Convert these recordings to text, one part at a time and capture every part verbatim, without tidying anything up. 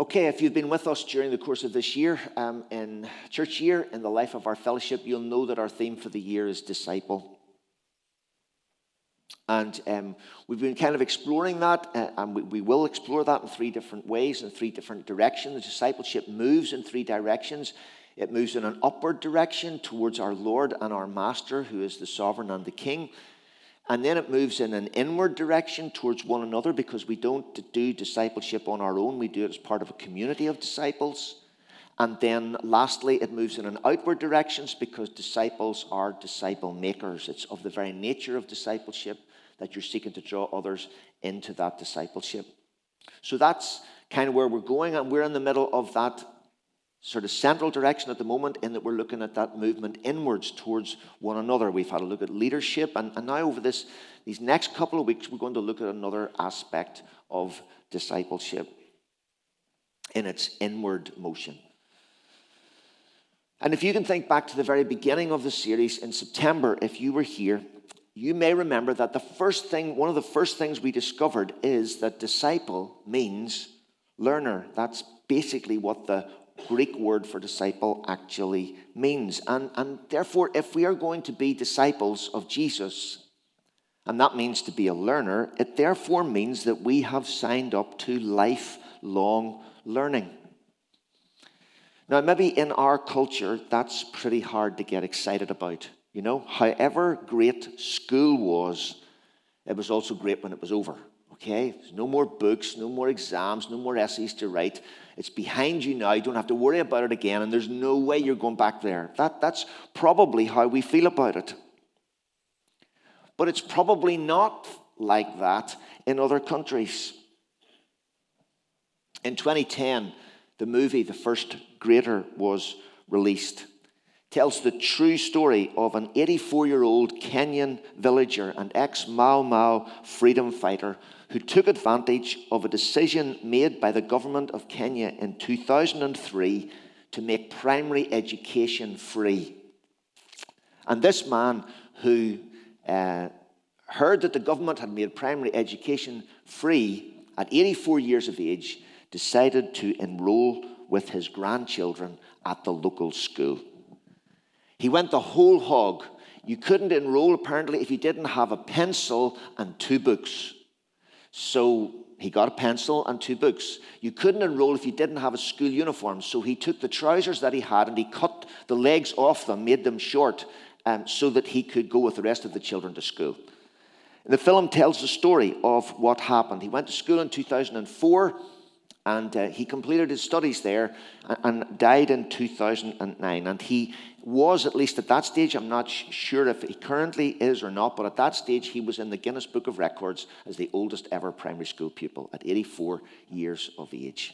Okay, if you've been with us during the course of this year, um, in church year, in the life of our fellowship, you'll know that our theme for the year is disciple. And um, we've been kind of exploring that, uh, and we, we will explore that in three different ways, in three different directions. Discipleship moves in three directions. It moves in an upward direction towards our Lord and our Master, who is the sovereign and the King. And then it moves in an inward direction towards one another, because we don't do discipleship on our own. We do it as part of a community of disciples. And then lastly, it moves in an outward direction, because disciples are disciple makers. It's of the very nature of discipleship that you're seeking to draw others into that discipleship. So that's kind of where we're going, and we're in the middle of that sort of central direction at the moment, in that we're looking at that movement inwards towards one another. We've had a look at leadership, and, and now over this these next couple of weeks, we're going to look at another aspect of discipleship in its inward motion. And if you can think back to the very beginning of the series in September, if you were here, you may remember that the first thing, one of the first things we discovered is that disciple means learner. That's basically what the Greek word for disciple actually means. And, and therefore, if we are going to be disciples of Jesus, and that means to be a learner, it therefore means that we have signed up to lifelong learning. Now, maybe in our culture, that's pretty hard to get excited about. You know, however great school was, it was also great when it was over. Okay, there's no more books, no more exams, no more essays to write. It's behind you now. You don't have to worry about it again, and there's no way you're going back there. That, that's probably how we feel about it. But it's probably not like that in other countries. In twenty ten, the movie The First Grader was released. It tells the true story of an eighty-four-year-old Kenyan villager and ex-Mau Mau freedom fighter who took advantage of a decision made by the government of Kenya in two thousand three to make primary education free. And this man, who uh, heard that the government had made primary education free at eighty-four years of age, decided to enroll with his grandchildren at the local school. He went the whole hog. You couldn't enroll, apparently, if you didn't have a pencil and two books. So he got a pencil and two books. You couldn't enroll if you didn't have a school uniform. So he took the trousers that he had and he cut the legs off them, made them short, um, so that he could go with the rest of the children to school. And the film tells the story of what happened. He went to school in two thousand four, and uh, he completed his studies there and, and died in two thousand nine. And he was, at least at that stage, I'm not sh- sure if he currently is or not, but at that stage he was in the Guinness Book of Records as the oldest ever primary school pupil at eighty-four years of age.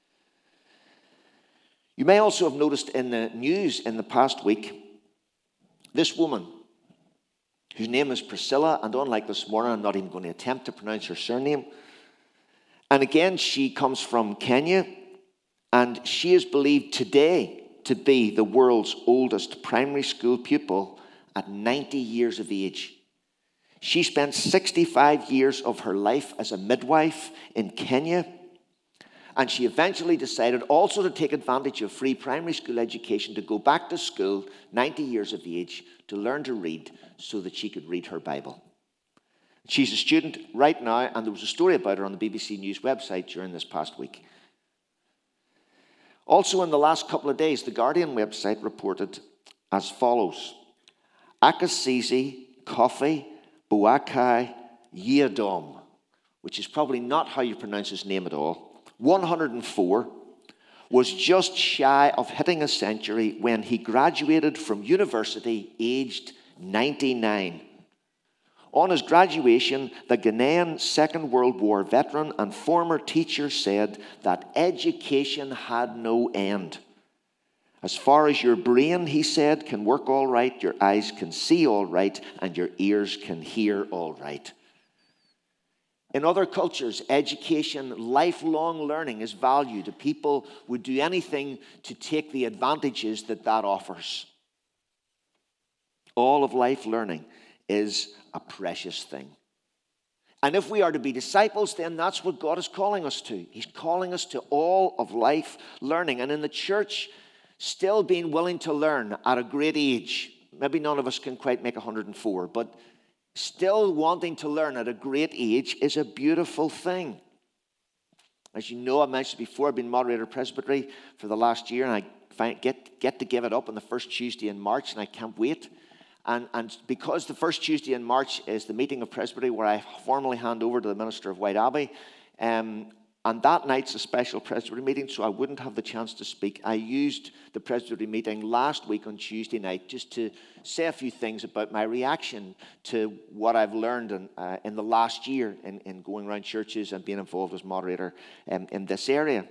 You may also have noticed in the news in the past week, this woman, whose name is Priscilla, and unlike this morning, I'm not even going to attempt to pronounce her surname. And again, she comes from Kenya, and she is believed today to be the world's oldest primary school pupil at ninety years of age. She spent sixty-five years of her life as a midwife in Kenya, and she eventually decided also to take advantage of free primary school education to go back to school, ninety years of age, to learn to read so that she could read her Bible. She's a student right now, and there was a story about her on the B B C News website during this past week. Also, in the last couple of days, the Guardian website reported as follows: Akasizi Kofi Boakai Yiadom, which is probably not how you pronounce his name at all, one hundred four, was just shy of hitting a century when he graduated from university aged ninety-nine. On his graduation, the Ghanaian Second World War veteran and former teacher said that education had no end. As far as your brain, he said, can work all right, your eyes can see all right, and your ears can hear all right. In other cultures, education, lifelong learning is valued. People would do anything to take the advantages that that offers. All of life learning is a precious thing. And if we are to be disciples, then that's what God is calling us to. He's calling us to all of life learning. And in the church, still being willing to learn at a great age. Maybe none of us can quite make one hundred and four, but still wanting to learn at a great age is a beautiful thing. As you know, I mentioned before, I've been moderator of Presbytery for the last year, and I find, get, get to give it up on the first Tuesday in March, and I can't wait. And, and because the first Tuesday in March is the meeting of Presbytery where I formally hand over to the minister of White Abbey, um, and that night's a special Presbytery meeting, so I wouldn't have the chance to speak. I used the Presbytery meeting last week on Tuesday night just to say a few things about my reaction to what I've learned in, uh, in the last year in, in going around churches and being involved as moderator um, in this area.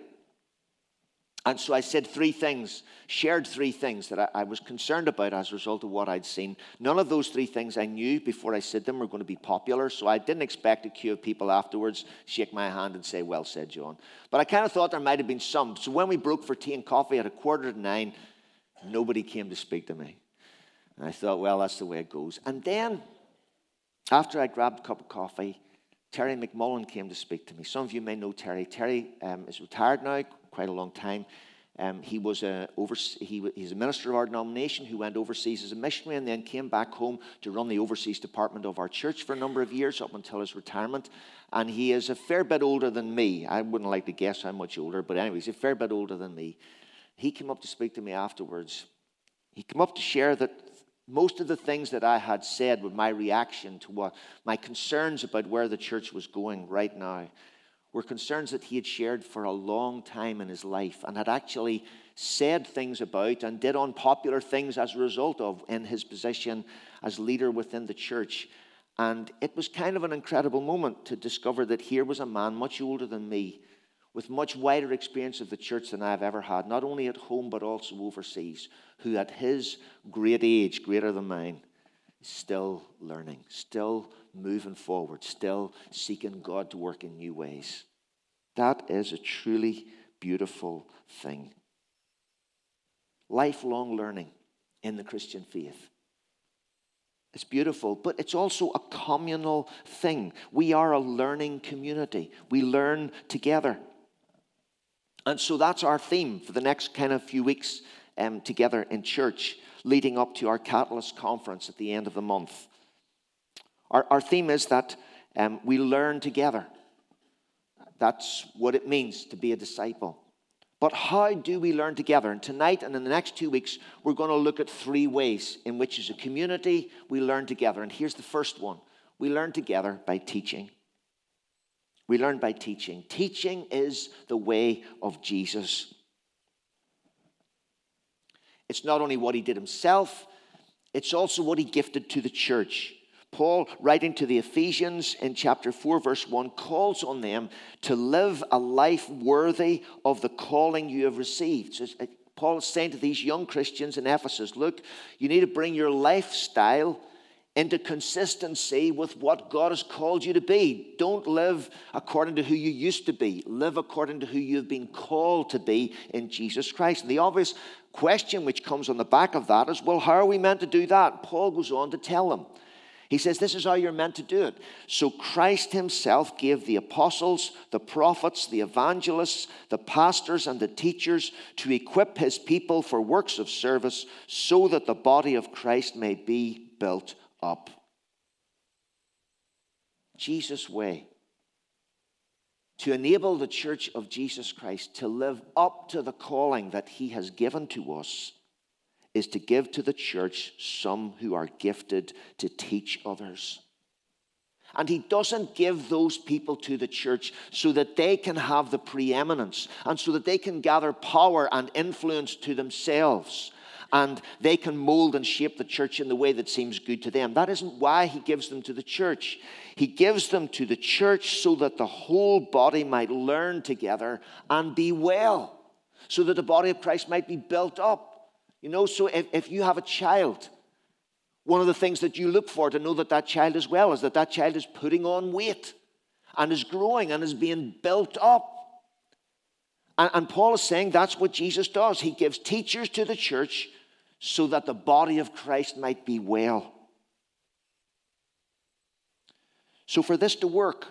And so I said three things, shared three things that I, I was concerned about as a result of what I'd seen. None of those three things I knew before I said them were going to be popular, so I didn't expect a queue of people afterwards shake my hand and say, well said, John. But I kind of thought there might have been some. So when we broke for tea and coffee at a quarter to nine, nobody came to speak to me. And I thought, well, that's the way it goes. And then, after I grabbed a cup of coffee, Terry McMullen came to speak to me. Some of you may know Terry. Terry um, is retired now, quite a long time. Um, he was a overse- he, he's a minister of our denomination who went overseas as a missionary and then came back home to run the overseas department of our church for a number of years up until his retirement. And he is a fair bit older than me. I wouldn't like to guess how much older, but anyway, he's a fair bit older than me. He came up to speak to me afterwards. He came up to share that most of the things that I had said were my reaction to what my concerns about where the church was going right now were concerns that he had shared for a long time in his life and had actually said things about and did unpopular things as a result of in his position as leader within the church. And it was kind of an incredible moment to discover that here was a man much older than me with much wider experience of the church than I've ever had, not only at home but also overseas, who at his great age, greater than mine, is still learning, still moving forward, still seeking God to work in new ways. That is a truly beautiful thing. Lifelong learning in the Christian faith. It's beautiful, but it's also a communal thing. We are a learning community. We learn together. And so that's our theme for the next kind of few weeks um, together in church, leading up to our Catalyst Conference at the end of the month. Our, our theme is that um, we learn together. That's what it means to be a disciple. But how do we learn together? And tonight and in the next two weeks, we're going to look at three ways in which as a community we learn together. And here's the first one. We learn together by teaching. We learn by teaching. Teaching is the way of Jesus. It's not only what he did himself, it's also what he gifted to the church. Paul, writing to the Ephesians in chapter four, verse one, calls on them to live a life worthy of the calling you have received. So Paul is saying to these young Christians in Ephesus, look, you need to bring your lifestyle into consistency with what God has called you to be. Don't live according to who you used to be. Live according to who you've been called to be in Jesus Christ. And the obvious question which comes on the back of that is, well, how are we meant to do that? Paul goes on to tell them. He says, this is how you're meant to do it. So Christ himself gave the apostles, the prophets, the evangelists, the pastors, and the teachers to equip his people for works of service so that the body of Christ may be built up. Jesus' way to enable the church of Jesus Christ to live up to the calling that he has given to us is to give to the church some who are gifted to teach others. And he doesn't give those people to the church so that they can have the preeminence and so that they can gather power and influence to themselves and they can mold and shape the church in the way that seems good to them. That isn't why he gives them to the church. He gives them to the church so that the whole body might learn together and be well, so that the body of Christ might be built up. You know, so if, if you have a child, one of the things that you look for to know that that child is well is that that child is putting on weight and is growing and is being built up. And, and Paul is saying that's what Jesus does. He gives teachers to the church so that the body of Christ might be well. So for this to work,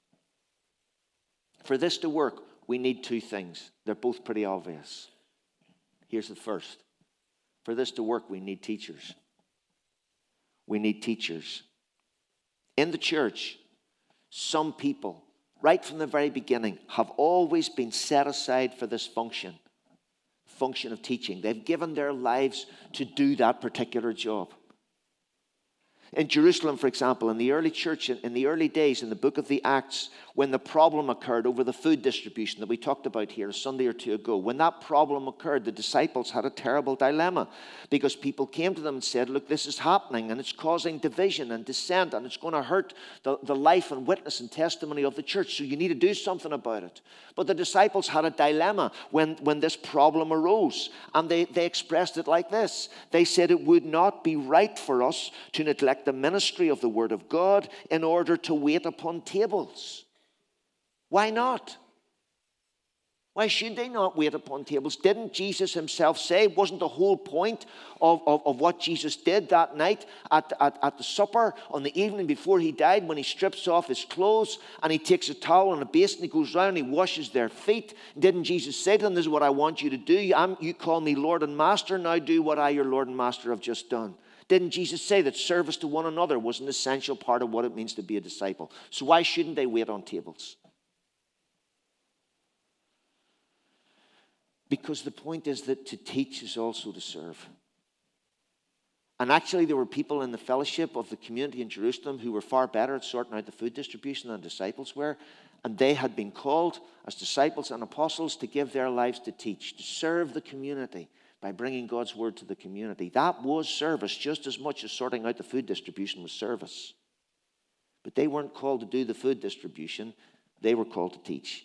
for this to work, we need two things. They're both pretty obvious. Here's the first. For this to work, we need teachers. We need teachers. In the church, some people, right from the very beginning, have always been set aside for this function, function of teaching. They've given their lives to do that particular job. In Jerusalem, for example, in the early church, in the early days, in the book of the Acts, when the problem occurred over the food distribution that we talked about here a Sunday or two ago, when that problem occurred, the disciples had a terrible dilemma because people came to them and said, look, this is happening and it's causing division and dissent and it's going to hurt the, the life and witness and testimony of the church, so you need to do something about it. But the disciples had a dilemma when, when this problem arose, and they, they expressed it like this. They said it would not be right for us to neglect the ministry of the Word of God in order to wait upon tables. Why not? Why should they not wait upon tables? Didn't Jesus himself say, wasn't the whole point of, of, of what Jesus did that night at, at, at the supper on the evening before he died, when he strips off his clothes and he takes a towel and a basin, he goes round and he washes their feet? Didn't Jesus say to them, this is what I want you to do. I'm, you call me Lord and Master, now do what I, your Lord and Master, have just done. Didn't Jesus say that service to one another was an essential part of what it means to be a disciple? So why shouldn't they wait on tables? Because the point is that to teach is also to serve. And actually there were people in the fellowship of the community in Jerusalem who were far better at sorting out the food distribution than disciples were. And they had been called as disciples and apostles to give their lives to teach, to serve the community by bringing God's word to the community. That was service just as much as sorting out the food distribution was service. But they weren't called to do the food distribution. They were called to teach.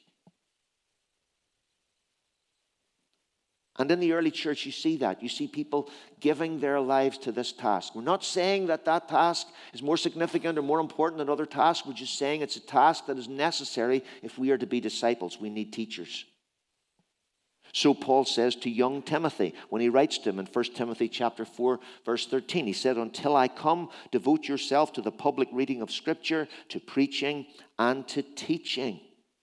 And in the early church, you see that. You see people giving their lives to this task. We're not saying that that task is more significant or more important than other tasks. We're just saying it's a task that is necessary if we are to be disciples. We need teachers. So Paul says to young Timothy, when he writes to him in First Timothy chapter four, verse thirteen, he said, until I come, devote yourself to the public reading of Scripture, to preaching, and to teaching.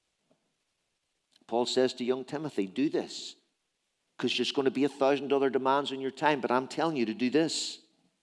Paul says to young Timothy, do this. Because there's going to be a thousand other demands on your time, but I'm telling you to do this.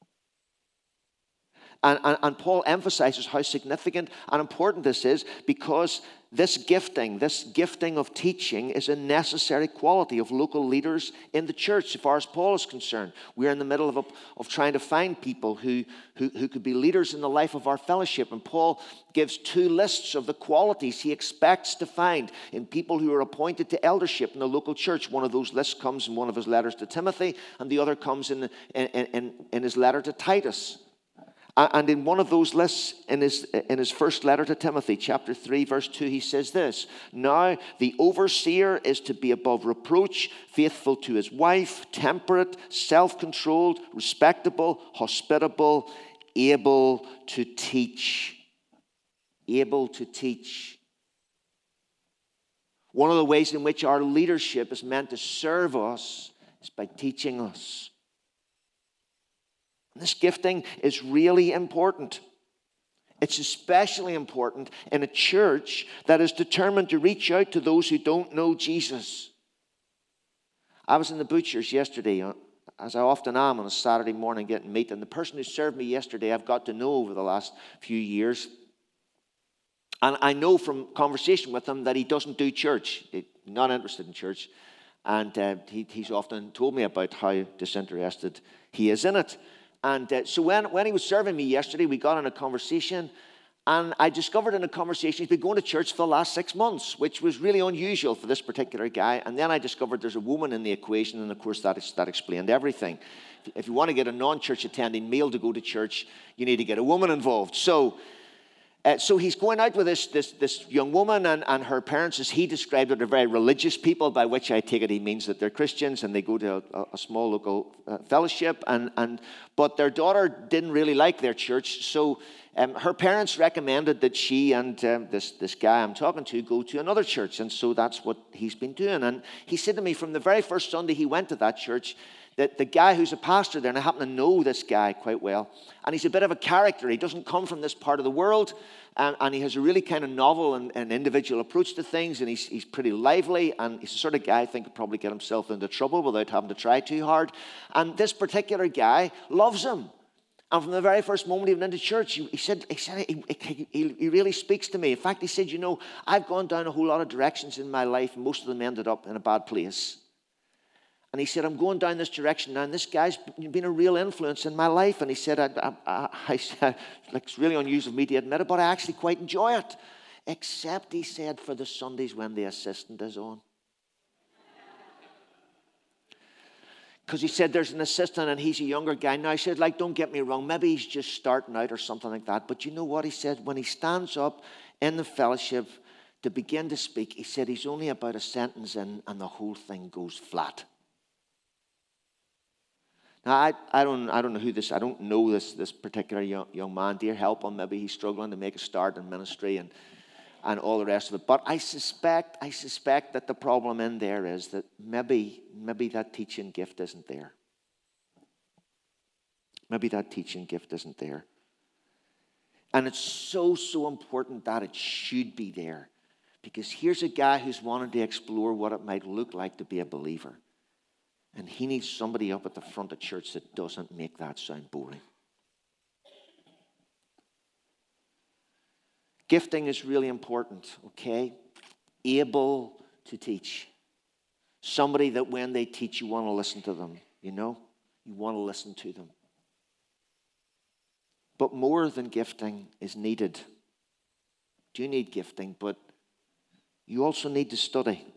And, and, and Paul emphasizes how significant and important this is, because this gifting, this gifting of teaching is a necessary quality of local leaders in the church, as far as Paul is concerned. We're in the middle of, a, of trying to find people who, who, who could be leaders in the life of our fellowship. And Paul gives two lists of the qualities he expects to find in people who are appointed to eldership in the local church. One of those lists comes in one of his letters to Timothy, and the other comes in, in, in, in his letter to Titus. And in one of those lists, in his, in his first letter to Timothy, chapter three, verse two, he says this, now the overseer is to be above reproach, faithful to his wife, temperate, self-controlled, respectable, hospitable, able to teach. Able to teach. One of the ways in which our leadership is meant to serve us is by teaching us. This gifting is really important. It's especially important in a church that is determined to reach out to those who don't know Jesus. I was in the butcher's yesterday, as I often am on a Saturday morning getting meat, and the person who served me yesterday I've got to know over the last few years. And I know from conversation with him that he doesn't do church. He's not interested in church. And uh, he, he's often told me about how disinterested he is in it. And uh, so when, when he was serving me yesterday, we got in a conversation, and I discovered in a conversation he's been going to church for the last six months, which was really unusual for this particular guy. And then I discovered there's a woman in the equation, and of course that, is, that explained everything. If you want to get a non-church attending male to go to church, you need to get a woman involved. So Uh, so he's going out with this, this, this young woman and, and her parents, as he described it, are very religious people, by which I take it he means that they're Christians and they go to a, a small local uh, fellowship. And, and But their daughter didn't really like their church, so um, her parents recommended that she and um, this, this guy I'm talking to go to another church. And so that's what he's been doing. And he said to me from the very first Sunday he went to that church, The, the guy who's a pastor there, and I happen to know this guy quite well, and he's a bit of a character. He doesn't come from this part of the world, and, and he has a really kind of novel and, and individual approach to things, and he's, he's pretty lively, and he's the sort of guy I think could probably get himself into trouble without having to try too hard. And this particular guy loves him. And from the very first moment he went into church, he, he said, he, said he, he, he really speaks to me. In fact, he said, you know, I've gone down a whole lot of directions in my life, and most of them ended up in a bad place. And he said, I'm going down this direction now, and this guy's been a real influence in my life. And he said, I, I, I, I said, like, it's really unusual for me to admit it, but I actually quite enjoy it. Except, he said, for the Sundays when the assistant is on. Because he said there's an assistant and he's a younger guy. Now, I said, like, don't get me wrong. Maybe he's just starting out or something like that. But you know what he said? When he stands up in the fellowship to begin to speak, he said he's only about a sentence in and the whole thing goes flat. Now, I, I don't I don't know who this, I don't know this, this particular young, young man. Dear help him. Maybe he's struggling to make a start in ministry and and all the rest of it. But I suspect, I suspect that the problem in there is that maybe, maybe that teaching gift isn't there. Maybe that teaching gift isn't there. And it's so, so important that it should be there. Because here's a guy who's wanting to explore what it might look like to be a believer. And he needs somebody up at the front of church that doesn't make that sound boring. Gifting is really important, okay? Able to teach. Somebody that when they teach, you want to listen to them, you know? You want to listen to them. But more than gifting is needed. You need gifting, but you also need to study.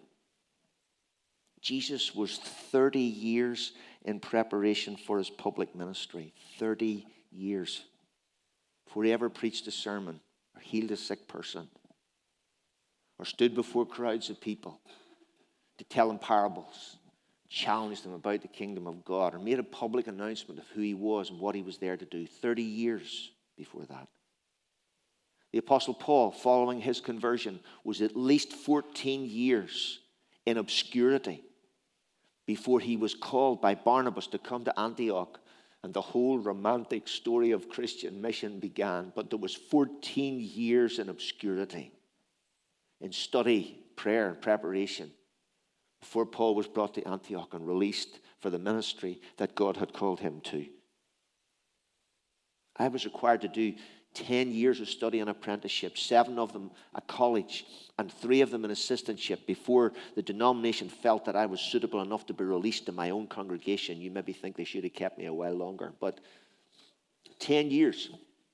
Jesus was thirty years in preparation for his public ministry. thirty years. Before he ever preached a sermon, or healed a sick person, or stood before crowds of people to tell them parables, challenged them about the kingdom of God, or made a public announcement of who he was and what he was there to do. thirty years before that. The Apostle Paul, following his conversion, was at least fourteen years in obscurity before he was called by Barnabas to come to Antioch. And the whole romantic story of Christian mission began. But there was fourteen years in obscurity, in study, prayer, and preparation, before Paul was brought to Antioch and released for the ministry that God had called him to. I was required to do ten years of study and apprenticeship, seven of them at college, and three of them in assistantship before the denomination felt that I was suitable enough to be released to my own congregation. You maybe think they should have kept me a while longer, but ten years.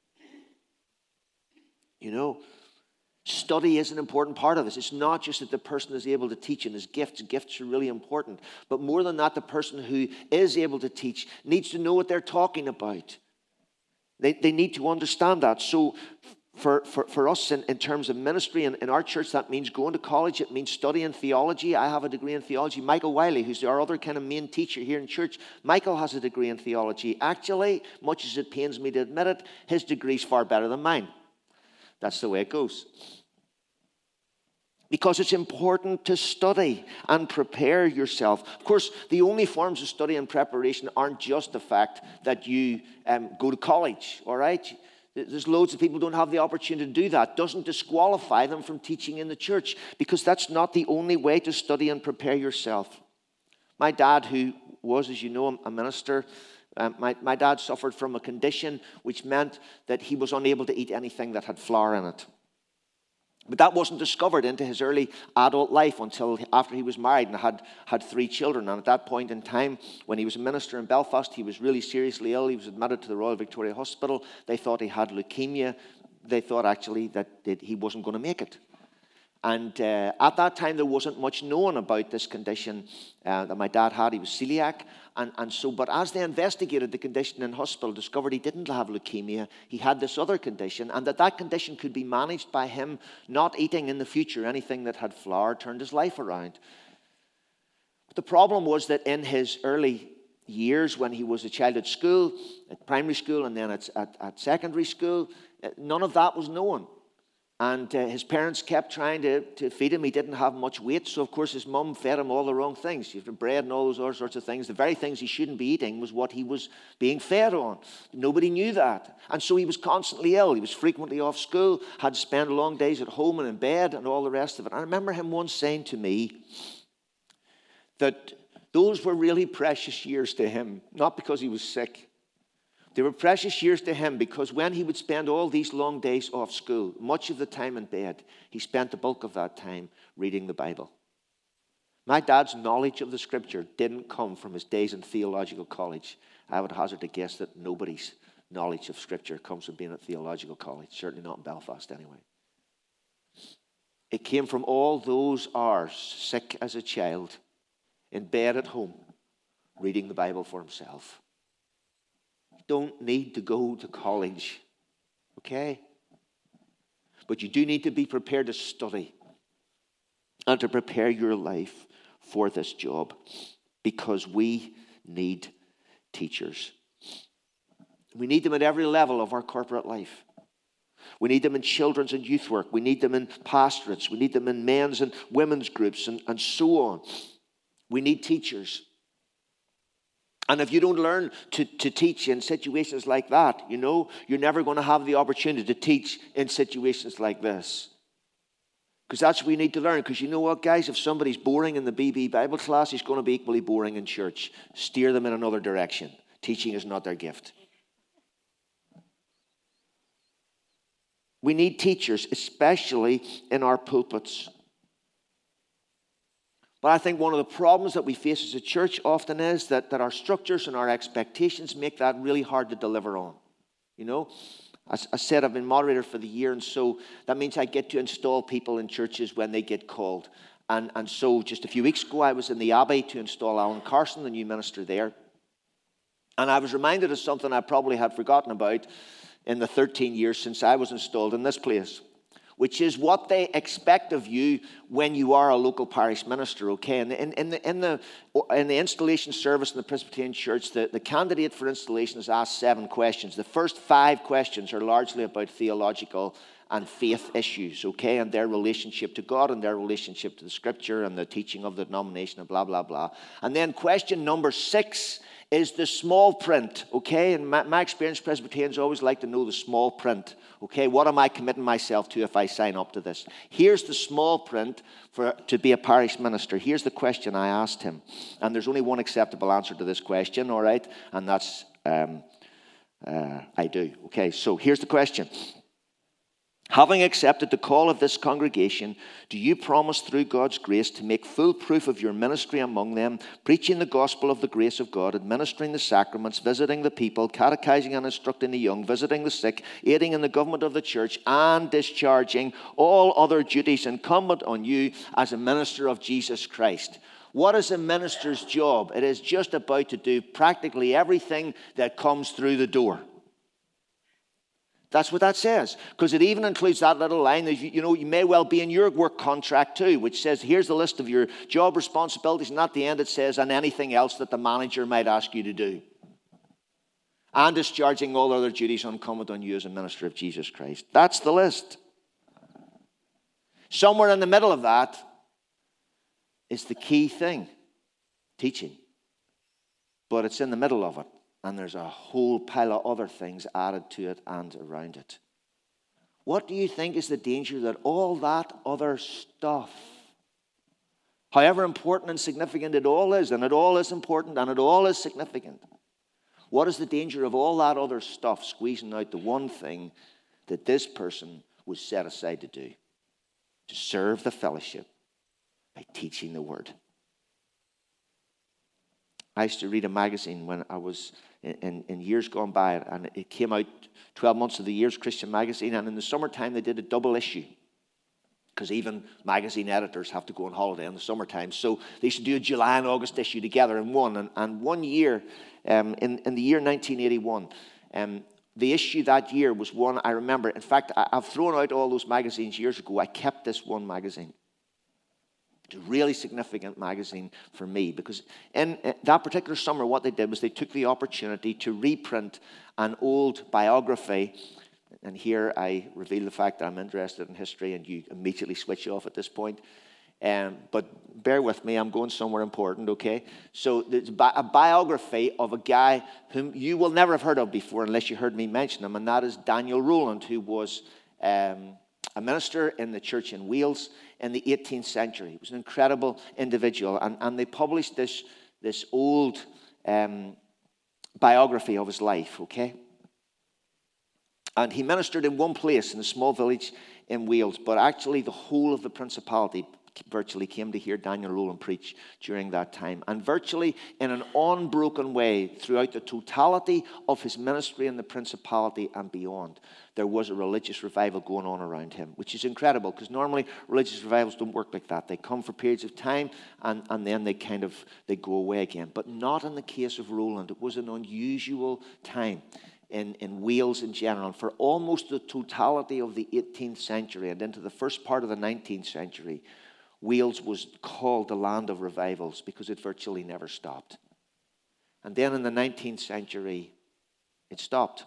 You know, study is an important part of this. It's not just that the person is able to teach and his gifts. Gifts are really important. But more than that, the person who is able to teach needs to know what they're talking about. They, they need to understand that. So for, for, for us in, in terms of ministry in, in our church, that means going to college. It means studying theology. I have a degree in theology. Michael Wiley, who's our other kind of main teacher here in church, Michael has a degree in theology. Actually, much as it pains me to admit it, his degree is far better than mine. That's the way it goes. Because it's important to study and prepare yourself. Of course, the only forms of study and preparation aren't just the fact that you um, go to college, all right? There's loads of people who don't have the opportunity to do that. Doesn't disqualify them from teaching in the church, because that's not the only way to study and prepare yourself. My dad, who was, as you know, a minister, um, my, my dad suffered from a condition which meant that he was unable to eat anything that had flour in it. But that wasn't discovered into his early adult life until after he was married and had, had three children. And at that point in time, when he was a minister in Belfast, he was really seriously ill. He was admitted to the Royal Victoria Hospital. They thought he had leukemia. They thought actually that he wasn't going to make it. And uh, at that time, there wasn't much known about this condition uh, that my dad had. He was celiac. And, and so, but as they investigated the condition in hospital, discovered he didn't have leukemia. He had this other condition, and that that condition could be managed by him not eating in the future anything that had flour. Turned his life around. But the problem was that in his early years, when he was a child at school, at primary school, and then at, at, at secondary school, none of that was known. And uh, his parents kept trying to, to feed him. He didn't have much weight, so of course his mum fed him all the wrong things. You have bread and all those other sorts of things. The very things he shouldn't be eating was what he was being fed on. Nobody knew that. And so he was constantly ill. He was frequently off school, had to spend long days at home and in bed and all the rest of it. I remember him once saying to me that those were really precious years to him, not because he was sick. They were precious years to him because when he would spend all these long days off school, much of the time in bed, he spent the bulk of that time reading the Bible. My dad's knowledge of the Scripture didn't come from his days in theological college. I would hazard a guess that nobody's knowledge of Scripture comes from being at theological college, certainly not in Belfast anyway. It came from all those hours, sick as a child, in bed at home, reading the Bible for himself. Don't need to go to college, okay? But you do need to be prepared to study and to prepare your life for this job because we need teachers. We need them at every level of our corporate life. We need them in children's and youth work. We need them in pastorates. We need them in men's and women's groups and, and so on. We need teachers. And if you don't learn to, to teach in situations like that, you know, you're never going to have the opportunity to teach in situations like this. Because that's what we need to learn. Because you know what, guys? If somebody's boring in the B B Bible class, he's going to be equally boring in church. Steer them in another direction. Teaching is not their gift. We need teachers, especially in our pulpits. But I think one of the problems that we face as a church often is that, that our structures and our expectations make that really hard to deliver on. You know, as I said, I've been moderator for the year, and so that means I get to install people in churches when they get called. And, and so just a few weeks ago, I was in the Abbey to install Alan Carson, the new minister there. And I was reminded of something I probably had forgotten about in the thirteen years since I was installed in this place, which is what they expect of you when you are a local parish minister, okay? And in, in, the, in, the, in the installation service in the Presbyterian Church, the, the candidate for installation is asked seven questions. The first five questions are largely about theological and faith issues, okay? And their relationship to God and their relationship to the Scripture and the teaching of the denomination and blah, blah, blah. And then question number six is the small print, okay? And my, my experience, Presbyterians always like to know the small print, okay? What am I committing myself to if I sign up to this? Here's the small print for to be a parish minister. Here's the question I asked him. And there's only one acceptable answer to this question, all right? And that's, um, uh, I do. Okay, so here's the question. Having accepted the call of this congregation, do you promise through God's grace to make full proof of your ministry among them, preaching the gospel of the grace of God, administering the sacraments, visiting the people, catechizing and instructing the young, visiting the sick, aiding in the government of the church, and discharging all other duties incumbent on you as a minister of Jesus Christ? What is a minister's job? It is just about to do practically everything that comes through the door. That's what that says, because it even includes that little line that, you know, you may well be in your work contract too, which says, here's the list of your job responsibilities, and at the end it says, and anything else that the manager might ask you to do. And discharging all other duties incumbent on you as a minister of Jesus Christ. That's the list. Somewhere in the middle of that is the key thing, teaching. But it's in the middle of it. And there's a whole pile of other things added to it and around it. What do you think is the danger that all that other stuff, however important and significant it all is, and it all is important and it all is significant, what is the danger of all that other stuff squeezing out the one thing that this person was set aside to do? To serve the fellowship by teaching the word. I used to read a magazine when I was in, in, in years gone by, and it came out twelve months of the year's Christian magazine, and in the summertime they did a double issue, because even magazine editors have to go on holiday in the summertime. So they used to do a July and August issue together in one. And, and one year, um, in, in the year nineteen eighty-one, um, the issue that year was one I remember. In fact, I, I've thrown out all those magazines years ago. I kept this one magazine. It's a really significant magazine for me, because in that particular summer, what they did was they took the opportunity to reprint an old biography And here I reveal the fact that I'm interested in history, and you immediately switch off at this point. Um, but bear with me, I'm going somewhere important, okay? So there's a biography of a guy whom you will never have heard of before unless you heard me mention him, and that is Daniel Rowland, who was um, a minister in the church in Wales in the eighteenth century. He was an incredible individual, and, and they published this, this old um, biography of his life, okay? And he ministered in one place in a small village in Wales, but actually the whole of the principality virtually came to hear Daniel Rowland preach during that time. And virtually in an unbroken way throughout the totality of his ministry in the principality and beyond, there was a religious revival going on around him, which is incredible because normally religious revivals don't work like that. They come for periods of time and, and then they kind of they go away again. But not in the case of Rowland. It was an unusual time in, in Wales in general. And for almost the totality of the eighteenth century and into the first part of the nineteenth century, Wales was called the land of revivals because it virtually never stopped. And then in the nineteenth century, it stopped.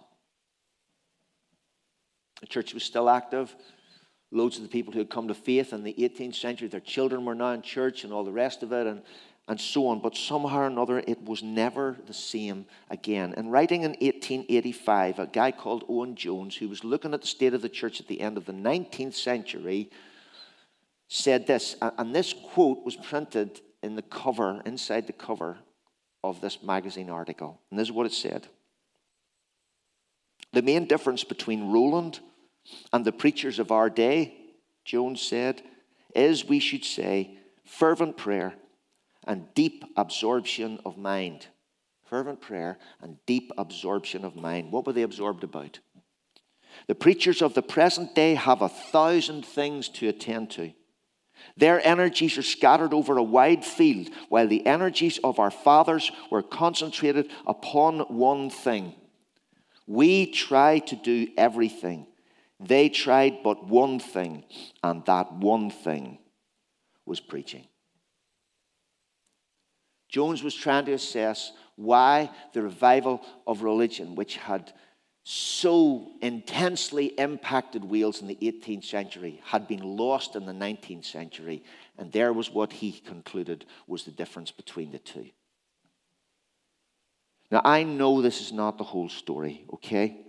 The church was still active. Loads of the people who had come to faith in the eighteenth century, their children were now in church and all the rest of it, and, and so on. But somehow or another, it was never the same again. And writing in eighteen eighty-five, a guy called Owen Jones, who was looking at the state of the church at the end of the nineteenth century, said this, and this quote was printed in the cover, inside the cover of this magazine article. And this is what it said. The main difference between Rowland and the preachers of our day, Jones said, is, we should say, fervent prayer and deep absorption of mind. Fervent prayer and deep absorption of mind. What were they absorbed about? The preachers of the present day have a thousand things to attend to. Their energies are scattered over a wide field, while the energies of our fathers were concentrated upon one thing. We try to do everything. They tried but one thing, and that one thing was preaching. Jones was trying to assess why the revival of religion, which had so intensely impacted Wales in the eighteenth century, had been lost in the nineteenth century. And there was what he concluded was the difference between the two. Now, I know this is not the whole story, okay?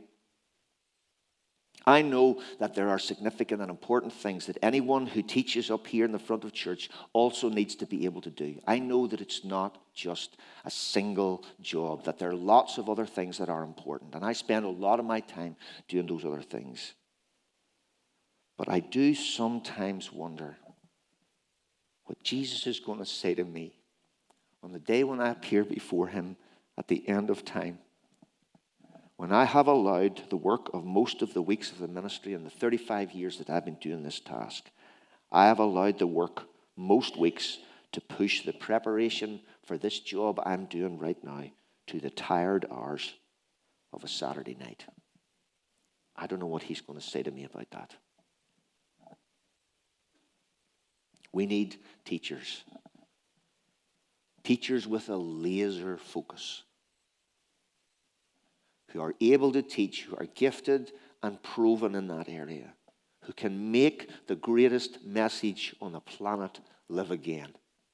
I know that there are significant and important things that anyone who teaches up here in the front of church also needs to be able to do. I know that it's not just a single job, that there are lots of other things that are important. And I spend a lot of my time doing those other things. But I do sometimes wonder what Jesus is going to say to me on the day when I appear before him at the end of time. When I have allowed the work of most of the weeks of the ministry and the thirty-five years that I've been doing this task, I have allowed the work most weeks to push the preparation for this job I'm doing right now to the tired hours of a Saturday night. I don't know what he's going to say to me about that. We need teachers. Teachers with a laser focus, who are able to teach, who are gifted and proven in that area, who can make the greatest message on the planet live again.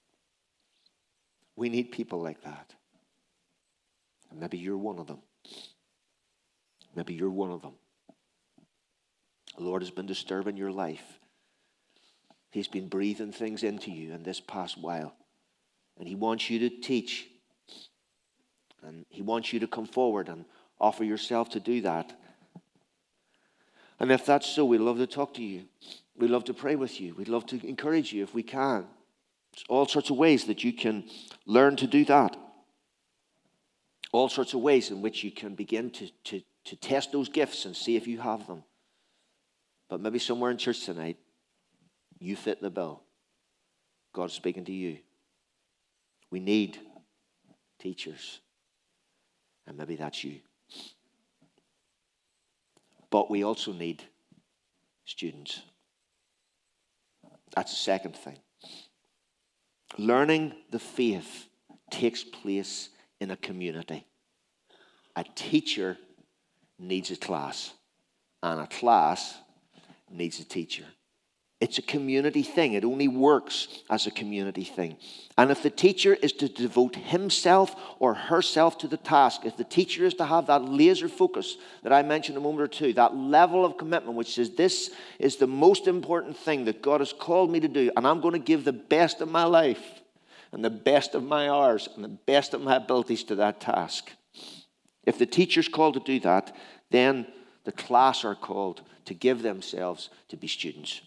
We need people like that. And maybe you're one of them. Maybe you're one of them. The Lord has been disturbing your life. He's been breathing things into you in this past while. And he wants you to teach. And he wants you to come forward and offer yourself to do that. And if that's so, we'd love to talk to you. We'd love to pray with you. We'd love to encourage you if we can. There's all sorts of ways that you can learn to do that. All sorts of ways in which you can begin to, to, to test those gifts and see if you have them. But maybe somewhere in church tonight, you fit the bill. God's speaking to you. We need teachers. And maybe that's you. But we also need students. That's the second thing. Learning the faith takes place in a community. A teacher needs a class, And a class needs a teacher. It's a community thing. It only works as a community thing. And if the teacher is to devote himself or herself to the task, if the teacher is to have that laser focus that I mentioned a moment or two, that level of commitment which says this is the most important thing that God has called me to do, and I'm going to give the best of my life and the best of my hours and the best of my abilities to that task. If the teacher's called to do that, then the class are called to give themselves to be students.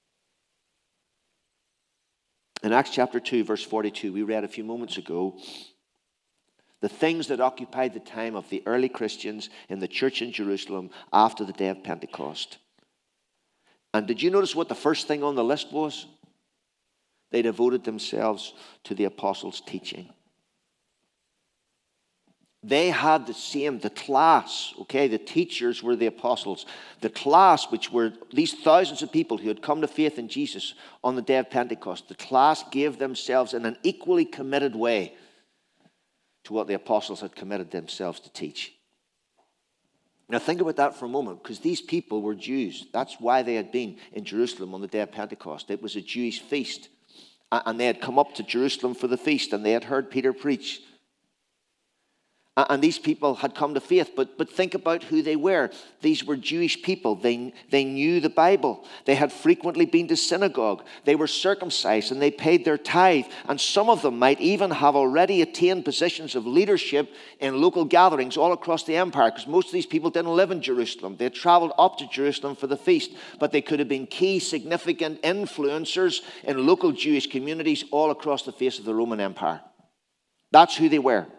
In Acts chapter two, verse forty-two, we read a few moments ago, the things that occupied the time of the early Christians in the church in Jerusalem after the day of Pentecost. And did you notice what the first thing on the list was? They devoted themselves to the apostles' teaching. They had the same, the class, okay, the teachers were the apostles. The class, which were these thousands of people who had come to faith in Jesus on the day of Pentecost, the class gave themselves in an equally committed way to what the apostles had committed themselves to teach. Now think about that for a moment, because these people were Jews. That's why they had been in Jerusalem on the day of Pentecost. It was a Jewish feast. And they had come up to Jerusalem for the feast, and they had heard Peter preach. And these people had come to faith, but, but think about who they were. These were Jewish people. They, they knew the Bible. They had frequently been to synagogue. They were circumcised and they paid their tithe. And some of them might even have already attained positions of leadership in local gatherings all across the empire, because most of these people didn't live in Jerusalem. They had traveled up to Jerusalem for the feast, but they could have been key, significant influencers in local Jewish communities all across the face of the Roman Empire. That's who they were.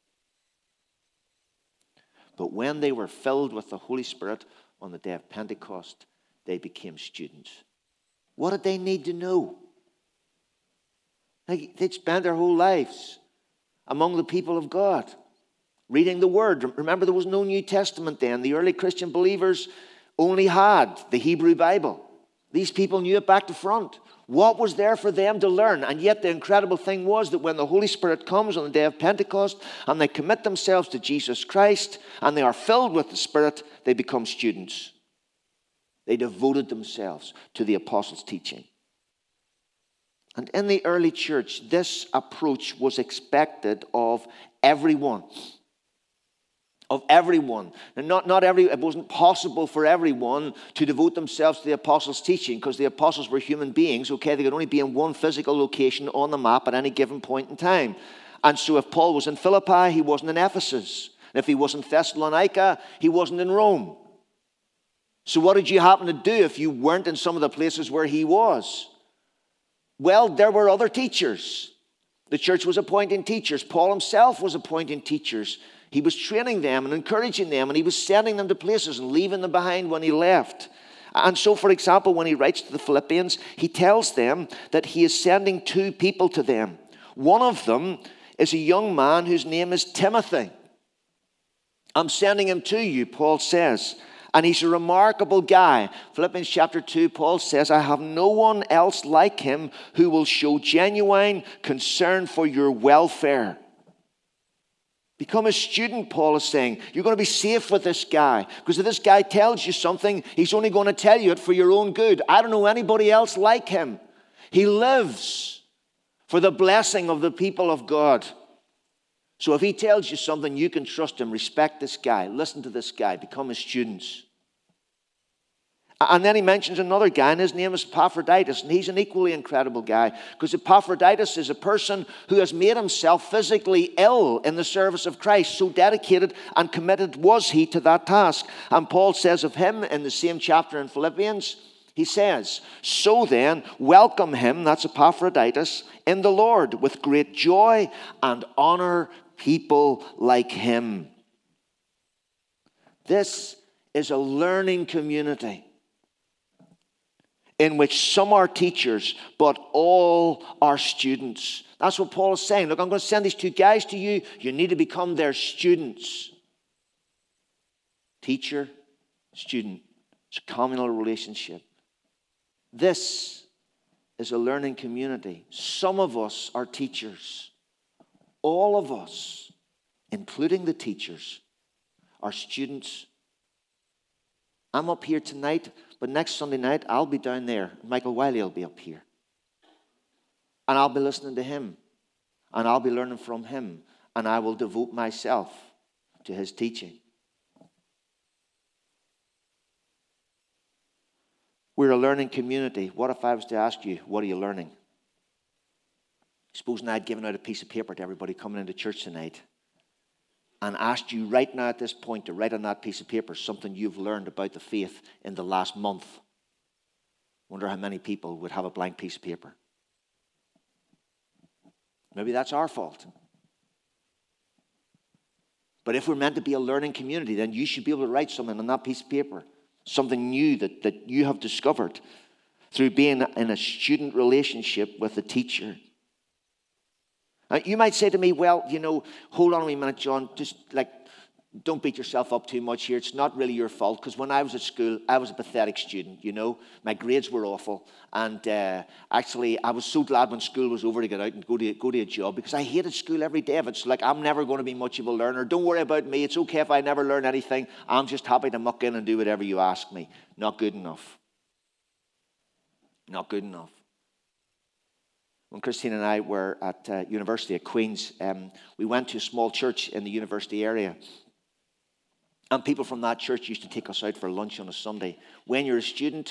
But when they were filled with the Holy Spirit on the day of Pentecost, they became students. What did they need to know? Like, they'd spent their whole lives among the people of God, reading the Word. Remember, there was no New Testament then. The early Christian believers only had the Hebrew Bible. These people knew it back to front. What was there for them to learn? And yet the incredible thing was that when the Holy Spirit comes on the day of Pentecost and they commit themselves to Jesus Christ and they are filled with the Spirit, they become students. They devoted themselves to the apostles' teaching. And in the early church, this approach was expected of everyone. Of everyone. And not, not every, it wasn't possible for everyone to devote themselves to the apostles' teaching, because the apostles were human beings, okay? They could only be in one physical location on the map at any given point in time. And so if Paul was in Philippi, he wasn't in Ephesus. And if he was in Thessalonica, he wasn't in Rome. So what did you happen to do if you weren't in some of the places where he was? Well, there were other teachers. The church was appointing teachers. Paul himself was appointing teachers. He was training them and encouraging them, and he was sending them to places and leaving them behind when he left. And so, for example, when he writes to the Philippians, he tells them that he is sending two people to them. One of them is a young man whose name is Timothy. I'm sending him to you, Paul says. And he's a remarkable guy. Philippians chapter two, Paul says, I have no one else like him who will show genuine concern for your welfare. Become a student, Paul is saying. You're going to be safe with this guy. Because if this guy tells you something, he's only going to tell you it for your own good. I don't know anybody else like him. He lives for the blessing of the people of God. So if he tells you something, you can trust him. Respect this guy. Listen to this guy. Become his students. And then he mentions another guy, and his name is Epaphroditus, and he's an equally incredible guy, because Epaphroditus is a person who has made himself physically ill in the service of Christ. So dedicated and committed was he to that task. And Paul says of him in the same chapter in Philippians, he says, so then, welcome him, that's Epaphroditus, in the Lord with great joy and honor people like him. This is a learning community in which some are teachers, but all are students. That's what Paul is saying. Look, I'm going to send these two guys to you. You need to become their students. Teacher, student. It's a communal relationship. This is a learning community. Some of us are teachers. All of us, including the teachers, are students. I'm up here tonight, but next Sunday night, I'll be down there. Michael Wiley will be up here. And I'll be listening to him. And I'll be learning from him. And I will devote myself to his teaching. We're a learning community. What if I was to ask you, what are you learning? Supposing I'd given out a piece of paper to everybody coming into church tonight and asked you right now at this point to write on that piece of paper something you've learned about the faith in the last month. Wonder how many people would have a blank piece of paper. Maybe that's our fault. But if we're meant to be a learning community, then you should be able to write something on that piece of paper. Something new that, that you have discovered through being in a student relationship with a teacher. Now, you might say to me, well, you know, hold on a minute, John, just like, don't beat yourself up too much here. It's not really your fault, because when I was at school, I was a pathetic student, you know. My grades were awful. And uh, actually, I was so glad when school was over to get out and go to, go to a job, because I hated school every day of it. So, like, I'm never going to be much of a learner. Don't worry about me. It's okay if I never learn anything. I'm just happy to muck in and do whatever you ask me. Not good enough. Not good enough. When Christine and I were at uh, university at Queen's, um, we went to a small church in the university area. And people from that church used to take us out for lunch on a Sunday. When you're a student,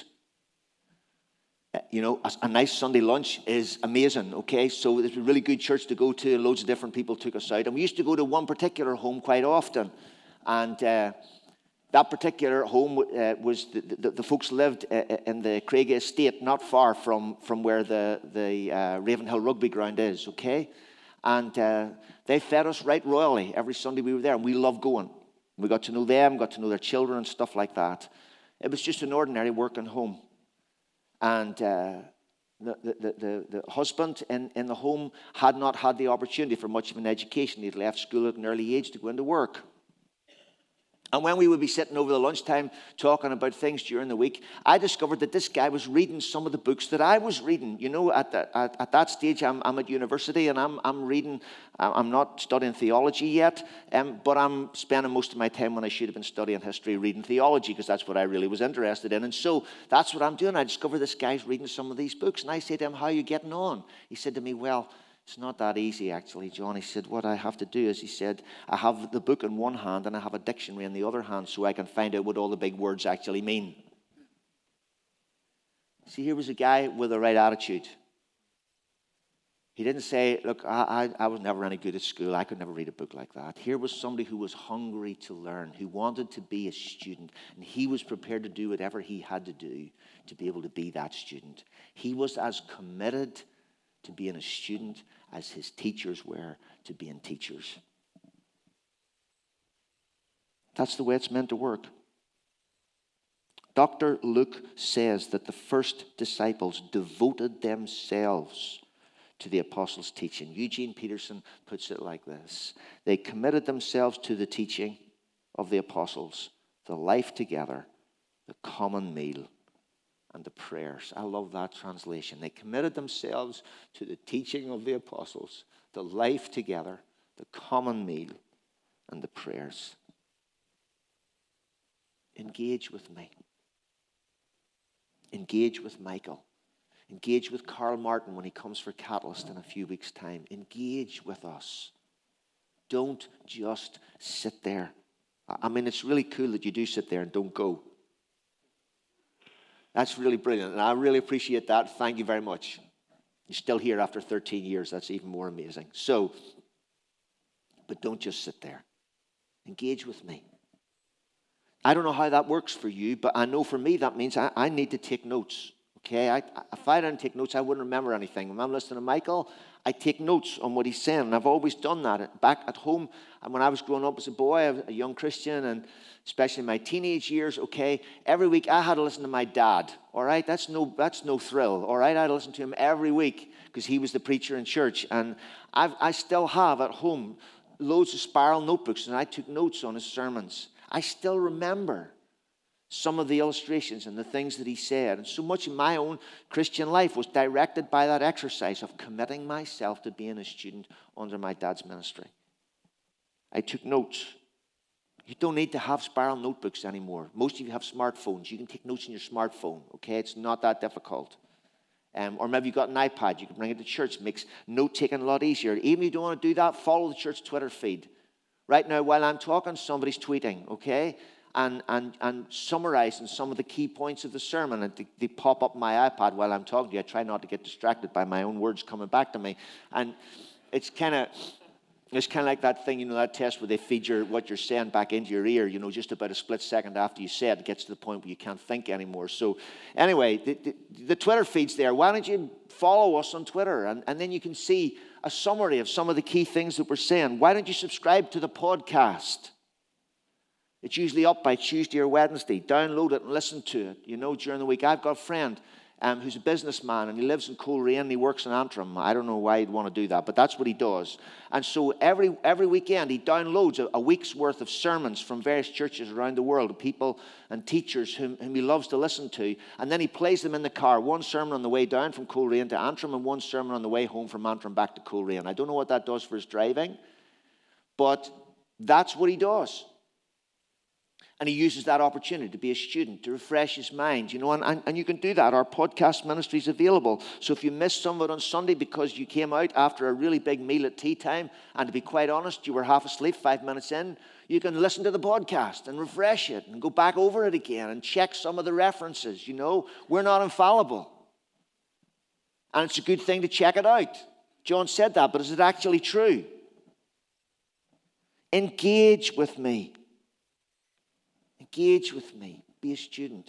uh, you know, a, a nice Sunday lunch is amazing, okay? So it's a really good church to go to, and loads of different people took us out. And we used to go to one particular home quite often. And uh, that particular home uh, was, the, the, the folks lived uh, in the Craig Estate, not far from, from where the, the uh, Ravenhill rugby ground is, okay? And uh, they fed us right royally every Sunday we were there, and we loved going. We got to know them, got to know their children and stuff like that. It was just an ordinary working home. And uh, the, the, the, the husband in, in the home had not had the opportunity for much of an education. He'd left school at an early age to go into work. And when we would be sitting over the lunchtime talking about things during the week, I discovered that this guy was reading some of the books that I was reading. You know, at, the, at, at that stage, I'm, I'm at university and I'm, I'm reading, I'm not studying theology yet, um, but I'm spending most of my time when I should have been studying history, reading theology, because that's what I really was interested in. And so that's what I'm doing. I discovered this guy's reading some of these books. And I said to him, how are you getting on? He said to me, well, it's not that easy, actually, John. He said, what I have to do is, he said, I have the book in one hand and I have a dictionary in the other hand so I can find out what all the big words actually mean. See, here was a guy with the right attitude. He didn't say, look, I, I, I was never any good at school. I could never read a book like that. Here was somebody who was hungry to learn, who wanted to be a student, and he was prepared to do whatever he had to do to be able to be that student. He was as committed to being a student as his teachers were to being teachers. That's the way it's meant to work. Doctor Luke says that the first disciples devoted themselves to the apostles' teaching. Eugene Peterson puts it like this: they committed themselves to the teaching of the apostles, the life together, the common meal, and the prayers. I love that translation. They committed themselves to the teaching of the apostles, the life together, the common meal, and the prayers. Engage with me. Engage with Michael. Engage with Carl Martin when he comes for Catalyst in a few weeks' time. Engage with us. Don't just sit there. I mean, it's really cool that you do sit there and don't go. That's really brilliant, and I really appreciate that. Thank you very much. You're still here after thirteen years. That's even more amazing. So, but don't just sit there. Engage with me. I don't know how that works for you, but I know for me that means I, I need to take notes. Okay, I, if I didn't take notes, I wouldn't remember anything. When I'm listening to Michael, I take notes on what he's saying, and I've always done that. Back at home, and when I was growing up as a boy, a young Christian, and especially in my teenage years, okay, every week I had to listen to my dad, all right? That's no, that's no thrill, all right? I had to listen to him every week because he was the preacher in church, and I've, I still have at home loads of spiral notebooks, and I took notes on his sermons. I still remember some of the illustrations and the things that he said. And so much of my own Christian life was directed by that exercise of committing myself to being a student under my dad's ministry. I took notes. You don't need to have spiral notebooks anymore. Most of you have smartphones. You can take notes on your smartphone, okay? It's not that difficult. Um, or maybe you've got an iPad. You can bring it to church. It makes note-taking a lot easier. Even if you don't want to do that, follow the church Twitter feed. Right now, while I'm talking, somebody's tweeting, okay? And, and, and summarizing some of the key points of the sermon. And they, they pop up my iPad while I'm talking to you. I try not to get distracted by my own words coming back to me. And it's kind of... It's kind of like that thing, you know, that test where they feed your, what you're saying back into your ear, you know, just about a split second after you say it, it gets to the point where you can't think anymore. So anyway, the, the, the Twitter feed's there. Why don't you follow us on Twitter? And, and then you can see a summary of some of the key things that we're saying. Why don't you subscribe to the podcast? It's usually up by Tuesday or Wednesday. Download it and listen to it, you know, during the week. I've got a friend Um, who's a businessman, and he lives in Coleraine, and he works in Antrim. I don't know why he'd want to do that, but that's what he does. And so every every weekend, he downloads a, a week's worth of sermons from various churches around the world, people and teachers whom, whom he loves to listen to, and then he plays them in the car, one sermon on the way down from Coleraine to Antrim, and one sermon on the way home from Antrim back to Coleraine. I don't know what that does for his driving, but that's what he does. And he uses that opportunity to be a student, to refresh his mind, you know, and, and, and you can do that. Our podcast ministry is available. So if you missed some of it on Sunday because you came out after a really big meal at tea time, and to be quite honest, you were half asleep five minutes in, you can listen to the podcast and refresh it and go back over it again and check some of the references, you know. We're not infallible. And it's a good thing to check it out. John said that, but is it actually true? Engage with me. Engage with me. Be a student.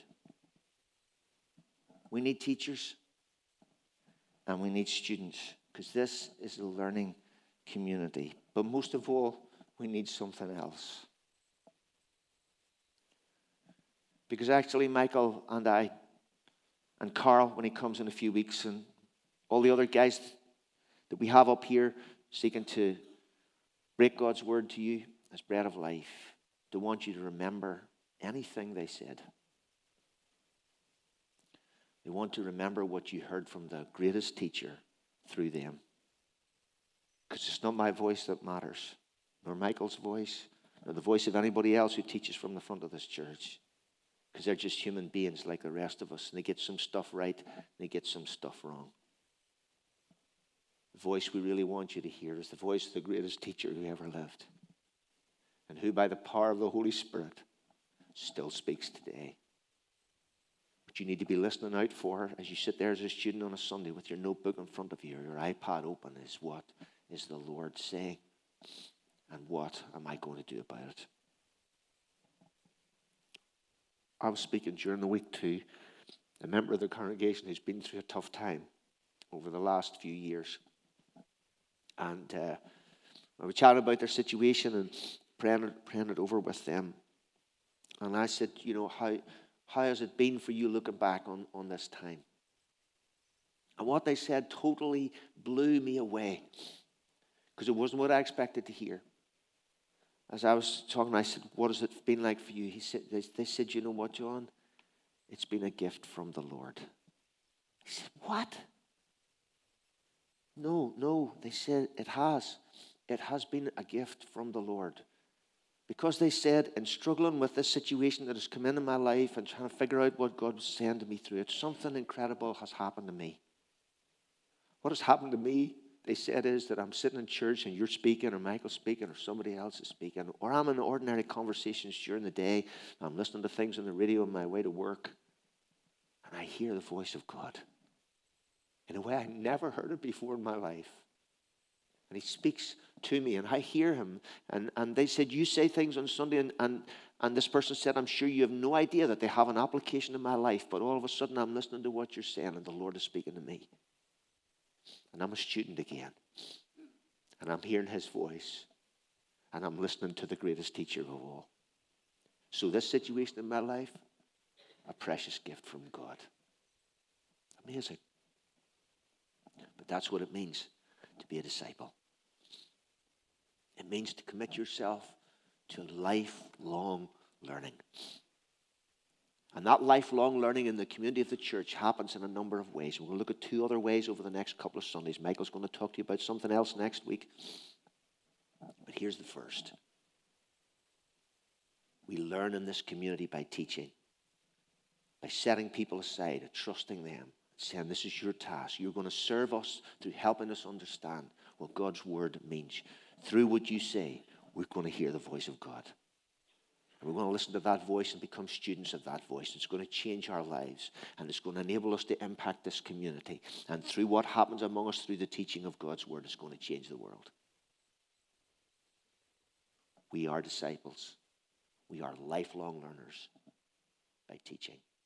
We need teachers and we need students because this is a learning community. But most of all, we need something else. Because actually, Michael and I and Carl, when he comes in a few weeks, and all the other guys that we have up here seeking to break God's word to you as bread of life, they want you to remember anything they said. They want to remember what you heard from the greatest teacher through them. Because it's not my voice that matters, nor Michael's voice, nor the voice of anybody else who teaches from the front of this church. Because they're just human beings like the rest of us, and they get some stuff right, and they get some stuff wrong. The voice we really want you to hear is the voice of the greatest teacher who ever lived, and who by the power of the Holy Spirit still speaks today. What you need to be listening out for as you sit there as a student on a Sunday with your notebook in front of you or your iPad open is, what is the Lord saying? And what am I going to do about it? I was speaking during the week to a member of the congregation who's been through a tough time over the last few years. And uh, I was chatting about their situation and praying, praying it over with them. And I said, you know, how how has it been for you looking back on, on this time? And what they said totally blew me away, because it wasn't what I expected to hear. As I was talking, I said, what has it been like for you? He said, they, they said, you know what, John? It's been a gift from the Lord. I said, what? No, no, they said it has. It has been a gift from the Lord. Because they said, in struggling with this situation that has come into my life and trying to figure out what God was saying to me through it, something incredible has happened to me. What has happened to me, they said, is that I'm sitting in church and you're speaking, or Michael's speaking, or somebody else is speaking, or I'm in ordinary conversations during the day. I'm listening to things on the radio on my way to work, and I hear the voice of God in a way I never heard it before in my life. And he speaks to me, and I hear him. And, and they said, you say things on Sunday, and, and, and this person said, I'm sure you have no idea that they have an application in my life, but all of a sudden I'm listening to what you're saying, and the Lord is speaking to me. And I'm a student again. And I'm hearing his voice. And I'm listening to the greatest teacher of all. So this situation in my life, a precious gift from God. Amazing. But that's what it means to be a disciple. It means to commit yourself to lifelong learning. And that lifelong learning in the community of the church happens in a number of ways. We're going to look at two other ways over the next couple of Sundays. Michael's going to talk to you about something else next week. But here's the first. We learn in this community by teaching, by setting people aside and trusting them, saying, this is your task. You're going to serve us through helping us understand what God's word means. Through what you say, we're going to hear the voice of God. And we're going to listen to that voice and become students of that voice. It's going to change our lives, and it's going to enable us to impact this community. And through what happens among us through the teaching of God's word, it's going to change the world. We are disciples. We are lifelong learners by teaching.